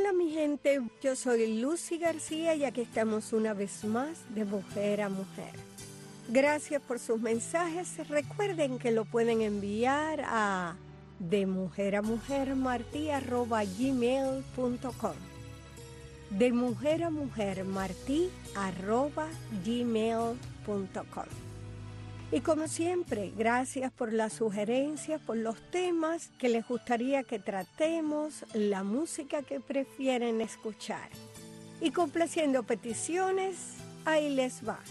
Hola mi gente, yo soy Lucy García y aquí estamos una vez más de Mujer a Mujer. Gracias por sus mensajes. Recuerden que lo pueden enviar a demujermujermarti@gmail.com demujermujermarti@gmail.com. Y como siempre, gracias por las sugerencias, por los temas que les gustaría que tratemos, la música que prefieren escuchar. Y complaciendo peticiones, ahí les va.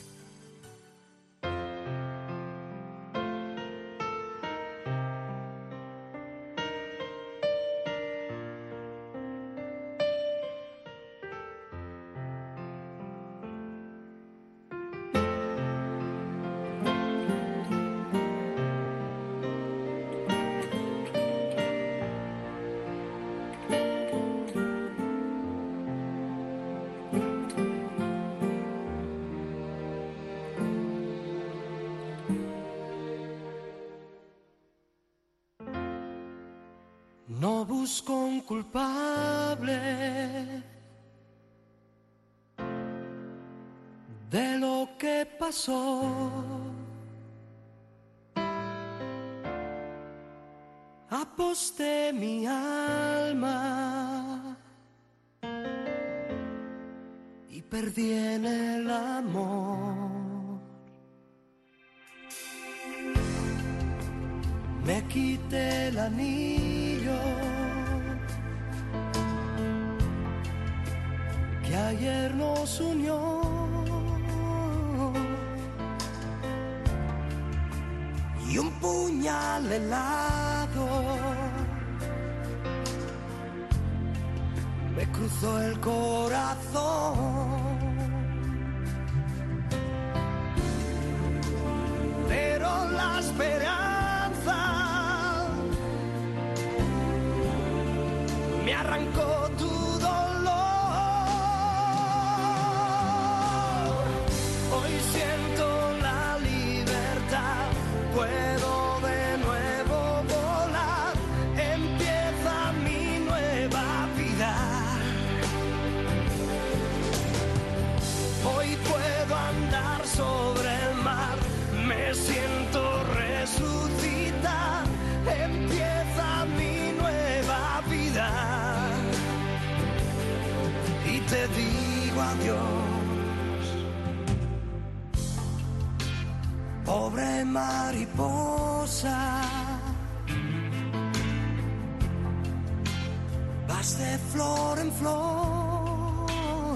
No busco un culpable de lo que pasó. Aposté mi alma y perdí en el amor. Me quité el anillo que ayer nos unió y un puñal helado me cruzó el corazón. Pero la esperanza me arrancó tu dolor. Hoy siento la libertad, puedo de nuevo volar. Empieza mi nueva vida. Hoy puedo andar sobre el mar, me siento resucitar. Empieza mi nueva vida y te digo adiós. Pobre mariposa, vas de flor en flor.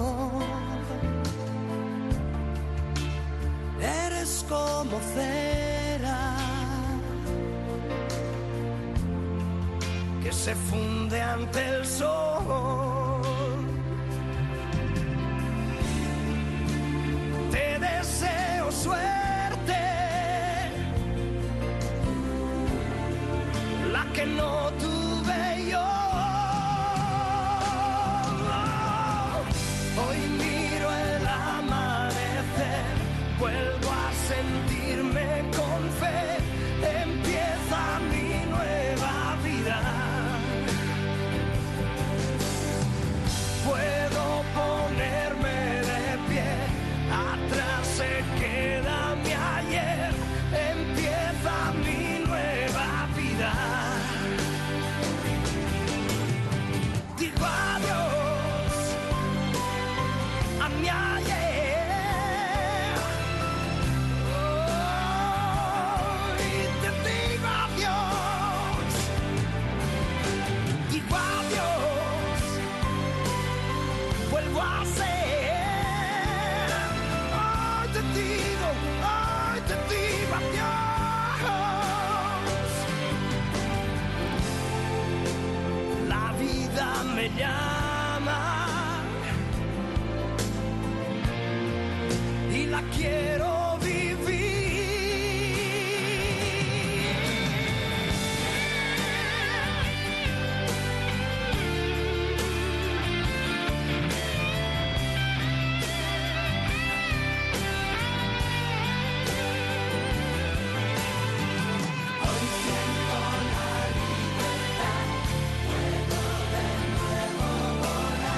Eres como cera que se funde ante el sol. Te deseo suerte, la que no tuve yo. Hoy miro el amanecer, vuelvo a sentirme con fe. Empieza mi nueva vida. Puedo ponerme de pie, atrás se queda mi ayer. Empieza mi nueva vida. Digo adiós a mi ayer. Oh, y te digo adiós. Digo adiós. Vuelvo a ser. Hoy te digo adiós. La vida me llama y la quiero vivir. Hoy siento la libertad, puedo de nuevo volar.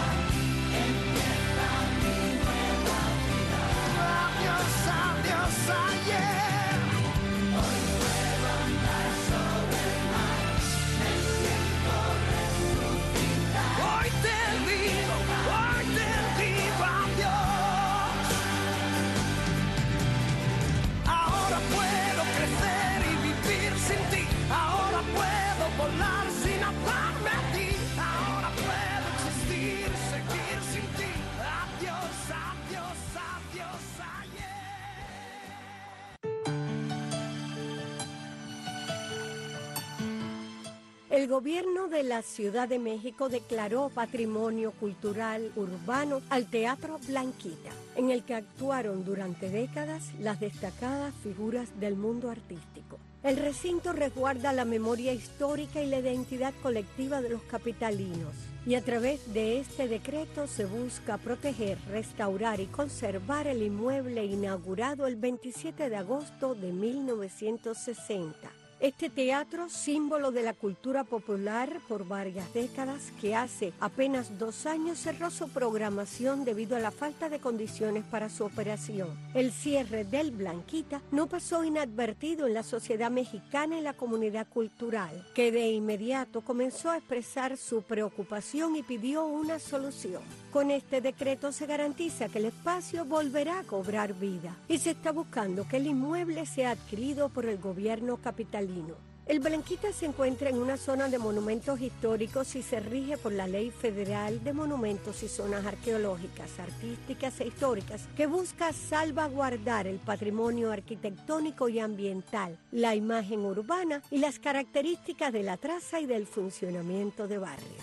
gobierno de la Ciudad de México declaró Patrimonio Cultural Urbano al Teatro Blanquita, en el que actuaron durante décadas las destacadas figuras del mundo artístico. El recinto resguarda la memoria histórica y la identidad colectiva de los capitalinos, y a través de este decreto se busca proteger, restaurar y conservar el inmueble inaugurado el 27 de agosto de 1960. Este teatro, símbolo de la cultura popular por varias décadas, que hace apenas 2 años cerró su programación debido a la falta de condiciones para su operación. El cierre del Blanquita no pasó inadvertido en la sociedad mexicana y la comunidad cultural, que de inmediato comenzó a expresar su preocupación y pidió una solución. Con este decreto se garantiza que el espacio volverá a cobrar vida y se está buscando que el inmueble sea adquirido por el gobierno capitalino. El Blanquita se encuentra en una zona de monumentos históricos y se rige por la Ley Federal de Monumentos y Zonas Arqueológicas, Artísticas e Históricas, que busca salvaguardar el patrimonio arquitectónico y ambiental, la imagen urbana y las características de la traza y del funcionamiento de barrios.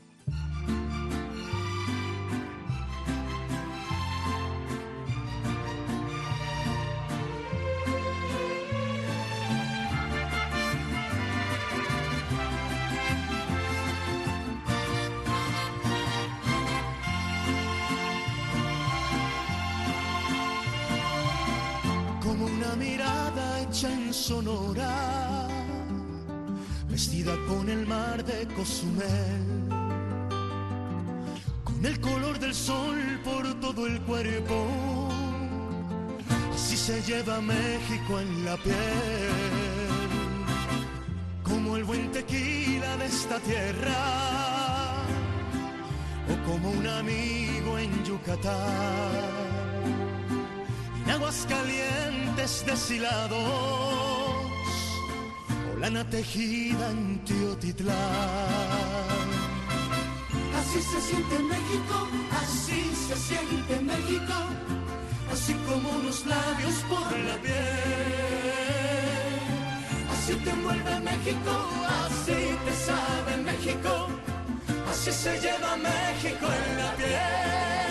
Como una mirada hecha en Sonora, vestida con el mar de Cozumel, con el color del sol por todo el cuerpo, así se lleva México en la piel, como el buen tequila de esta tierra, o como un amigo en Yucatán. Aguas calientes deshilados, o lana tejida en Teotitlán. Así se siente México, así se siente México, así como unos labios por la piel. Así te envuelve México, así te sabe México, así se lleva México en la piel.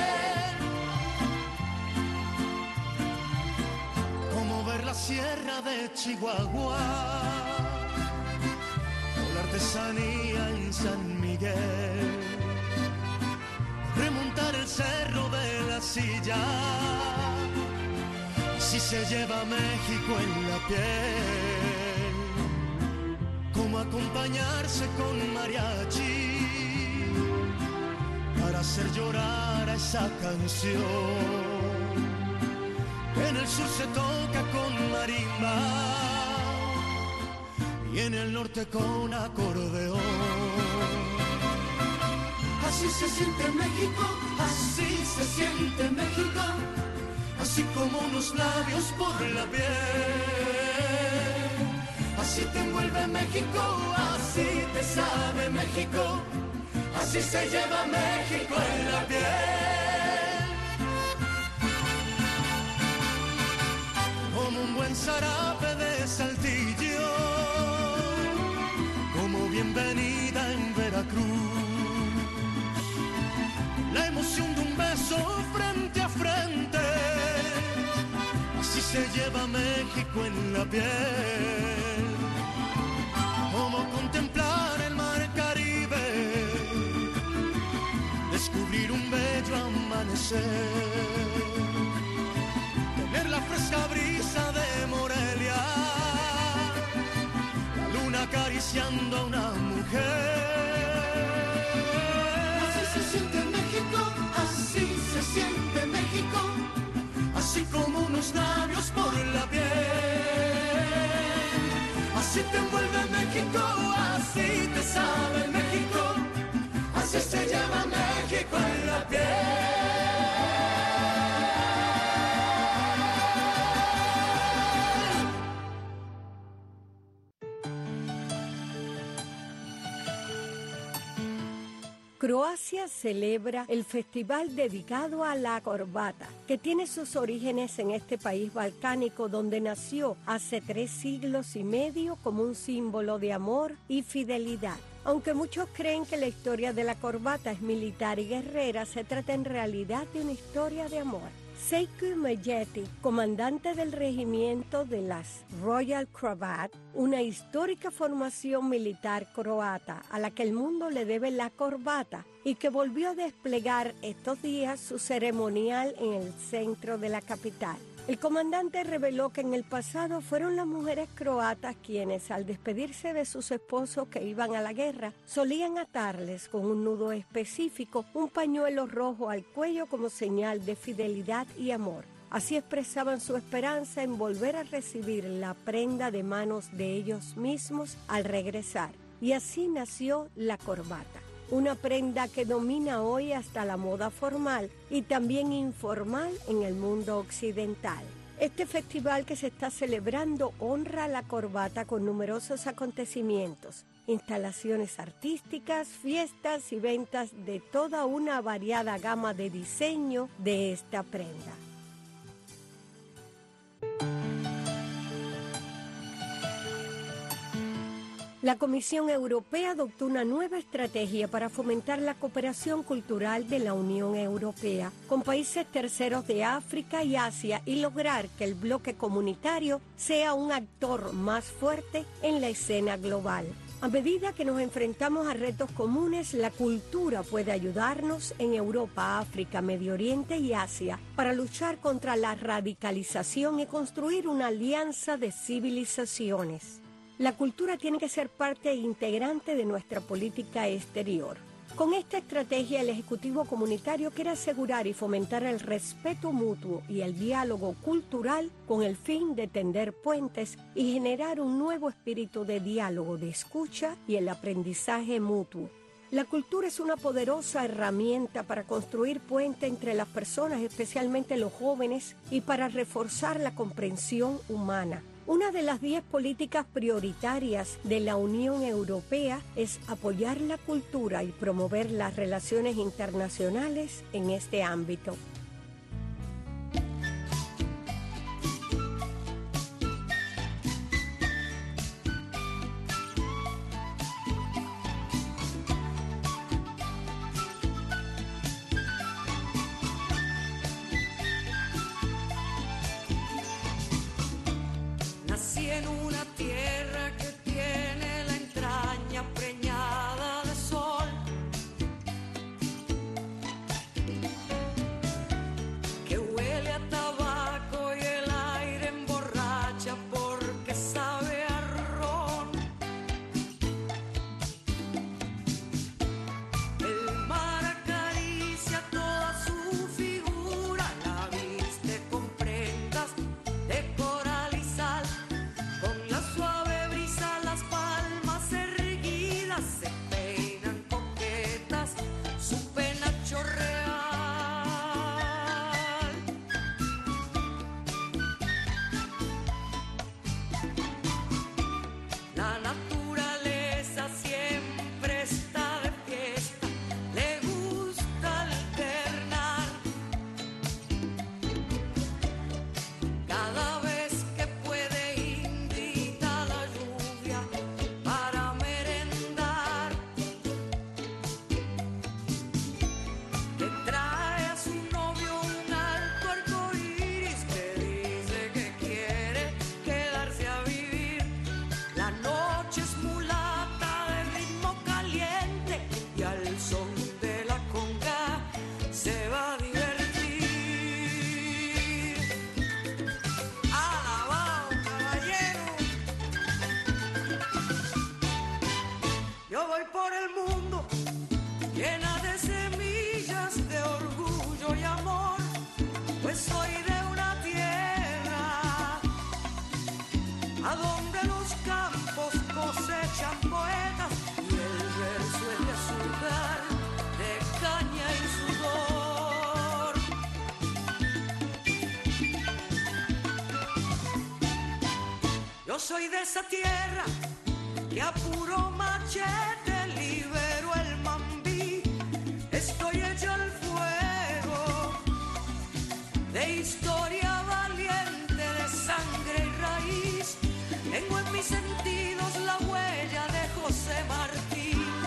La sierra de Chihuahua, o la artesanía en San Miguel, remontar el cerro de la Silla, así se lleva México en la piel, como acompañarse con mariachi para hacer llorar a esa canción. En el sur se toca con marimba y en el norte con acordeón. Así se siente México, así se siente México, así como unos labios por la piel. Así te envuelve México, así te sabe México, así se lleva México en la piel. Como un buen zarape de Saltillo, como bienvenida en Veracruz, la emoción de un beso frente a frente, así se lleva México en la piel. Como contemplar el mar Caribe, descubrir un bello amanecer, la fresca brisa de Morelia, la luna acariciando a una mujer. Así se siente México, así se siente México, así como unos labios por la piel. Así te envuelve México, así te sabe México, así se llama México en la piel. Croacia celebra el festival dedicado a la corbata, que tiene sus orígenes en este país balcánico donde nació hace 3 siglos y medio como un símbolo de amor y fidelidad. Aunque muchos creen que la historia de la corbata es militar y guerrera, se trata en realidad de una historia de amor. Seikku Mejeti, comandante del regimiento de las Royal Croat, una histórica formación militar croata a la que el mundo le debe la corbata y que volvió a desplegar estos días su ceremonial en el centro de la capital. El comandante reveló que en el pasado fueron las mujeres croatas quienes, al despedirse de sus esposos que iban a la guerra, solían atarles con un nudo específico un pañuelo rojo al cuello como señal de fidelidad y amor. Así expresaban su esperanza en volver a recibir la prenda de manos de ellos mismos al regresar. Y así nació la corbata. Una prenda que domina hoy hasta la moda formal y también informal en el mundo occidental. Este festival que se está celebrando honra la corbata con numerosos acontecimientos, instalaciones artísticas, fiestas y ventas de toda una variada gama de diseño de esta prenda. La Comisión Europea adoptó una nueva estrategia para fomentar la cooperación cultural de la Unión Europea con países terceros de África y Asia y lograr que el bloque comunitario sea un actor más fuerte en la escena global. A medida que nos enfrentamos a retos comunes, la cultura puede ayudarnos en Europa, África, Medio Oriente y Asia para luchar contra la radicalización y construir una alianza de civilizaciones. La cultura tiene que ser parte integrante de nuestra política exterior. Con esta estrategia, el Ejecutivo Comunitario quiere asegurar y fomentar el respeto mutuo y el diálogo cultural con el fin de tender puentes y generar un nuevo espíritu de diálogo, de escucha y el aprendizaje mutuo. La cultura es una poderosa herramienta para construir puentes entre las personas, especialmente los jóvenes, y para reforzar la comprensión humana. Una de las 10 políticas prioritarias de la Unión Europea es apoyar la cultura y promover las relaciones internacionales en este ámbito. Nací en una tierra que tiene la entraña preñada de sol, que huele a tabaco y el aire emborracha porque sabe a ron. El mar acaricia toda su figura, la viste con prendas de coral y sal. Con la suave brisa las palmas erguidas se peinan coquetas su penacho real. La naturaleza siempre está de fiesta, le gusta alternar. Cada vez que puede invita a la lluvia para merendar. Le trae a su novio un alto arcoíris que dice que quiere quedarse a vivir. La noche es mulata de ritmo caliente y al son de la conga se va a divertir. Alabao, caballero. Yo voy por el mundo llena de semillas de orgullo y amor, pues soy de una tierra a donde los campos cosechan poetas y el verso es de azúcar, de caña y sudor. Yo soy de esa tierra que a puro machete libero el mambí. Estoy hecha al fuego de historia valiente, de sangre y raíz. Tengo en mis sentidos la huella de José Martí.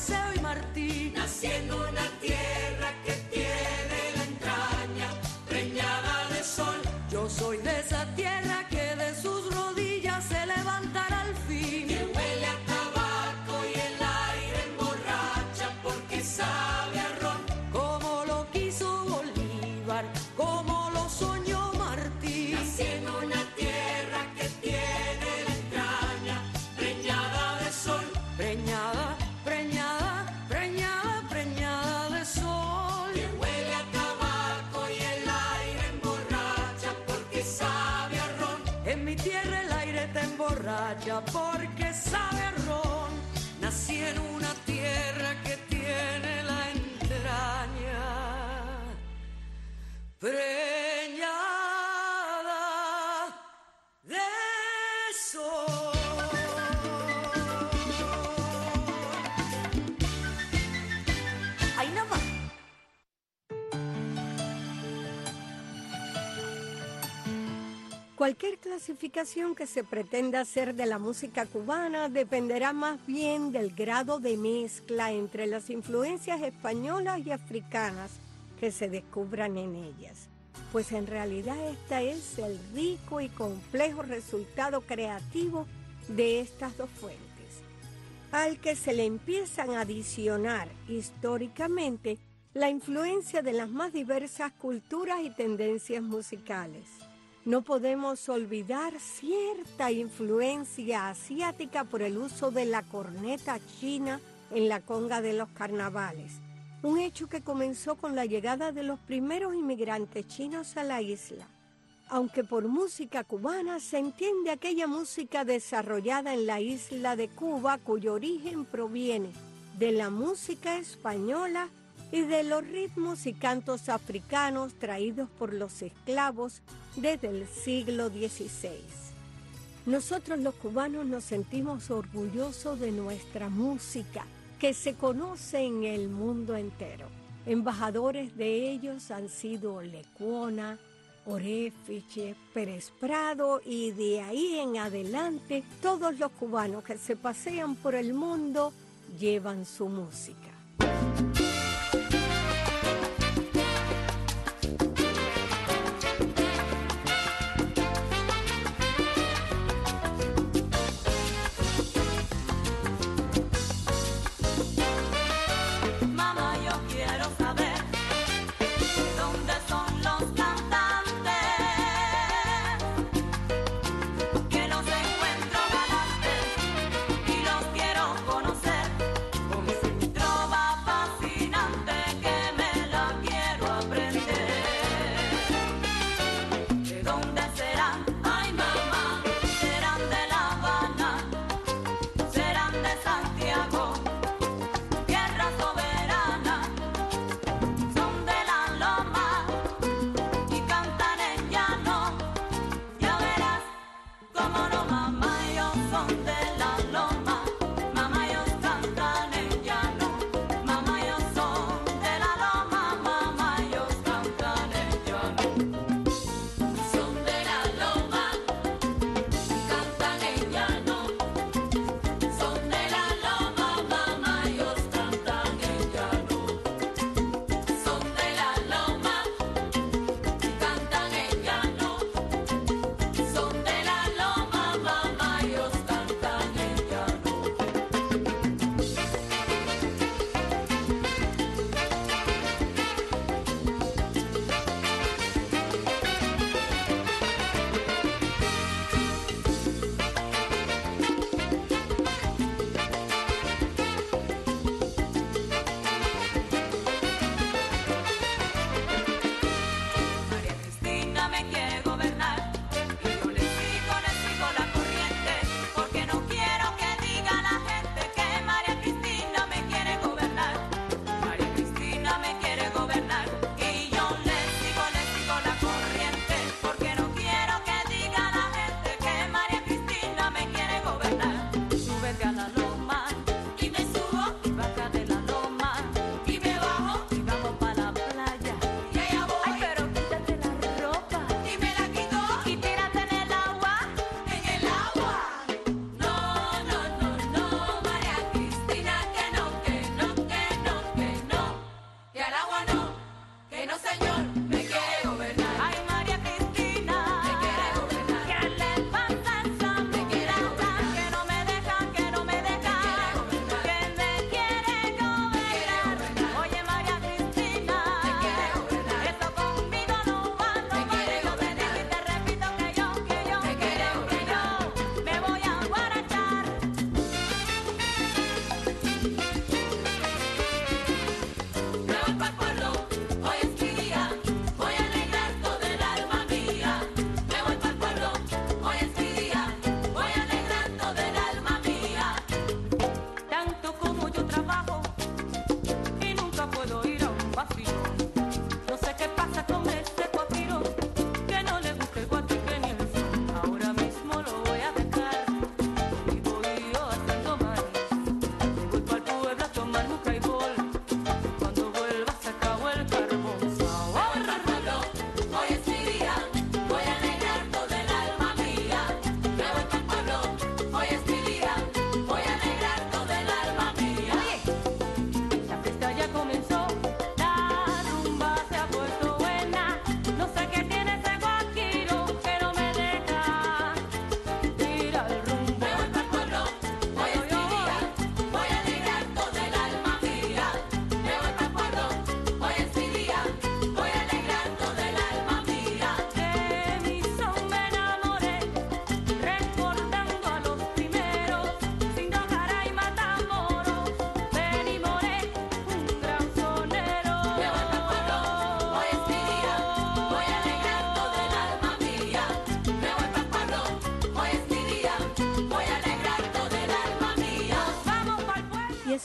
Maceo y Martí. Nací en una tierra que tiene la entraña preñada de sol. Yo soy de esa tierra que de sus rodillas se levantará al fin. Que huele a tabaco y el aire emborracha porque sabe a ron. Como lo quiso Bolívar, como lo soñó Martí. Nací en una tierra que tiene la entraña preñada de sol. Preñada, preñada, preñada, preñada de sol. Que huele a tabaco y el aire emborracha porque sabe a ron. En mi tierra el aire te emborracha porque sabe a ron. Nací en una tierra que tiene la entraña preñada de sol. Ahí nada más. Cualquier clasificación que se pretenda hacer de la música cubana dependerá más bien del grado de mezcla entre las influencias españolas y africanas que se descubran en ellas, pues en realidad esta es el rico y complejo resultado creativo de estas dos fuentes, al que se le empiezan a adicionar históricamente la influencia de las más diversas culturas y tendencias musicales. No podemos olvidar cierta influencia asiática por el uso de la corneta china en la conga de los carnavales, un hecho que comenzó con la llegada de los primeros inmigrantes chinos a la isla. Aunque por música cubana se entiende aquella música desarrollada en la isla de Cuba cuyo origen proviene de la música española y de los ritmos y cantos africanos traídos por los esclavos desde el siglo XVI. Nosotros los cubanos nos sentimos orgullosos de nuestra música, que se conoce en el mundo entero. Embajadores de ellos han sido Lecuona, Orefiche, Pérez Prado y de ahí en adelante todos los cubanos que se pasean por el mundo llevan su música. Con mi trova fácil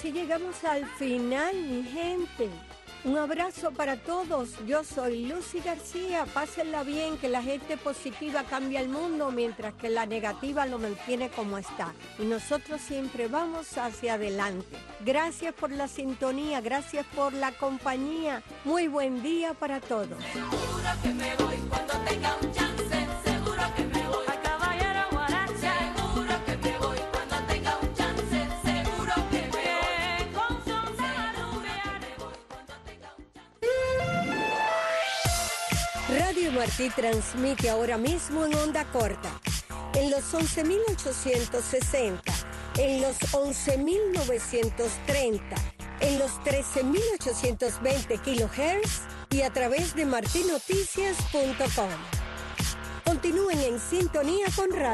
así llegamos al final, mi gente. Un abrazo para todos. Yo soy Lucy García. Pásenla bien, que la gente positiva cambia el mundo, mientras que la negativa lo mantiene como está. Y nosotros siempre vamos hacia adelante. Gracias por la sintonía, gracias por la compañía. Muy buen día para todos. Seguro que me voy cuando tenga un chance. Seguro que me voy. A caballero guarache. Seguro que me voy cuando tenga un chance. Seguro que me voy. Con sonda rubia me voy cuando tenga un chance. Radio Martí transmite ahora mismo en onda corta, en los 11.860, en los 11.930, en los 13.820 kHz y a través de martinoticias.com. Continúen en sintonía con Radio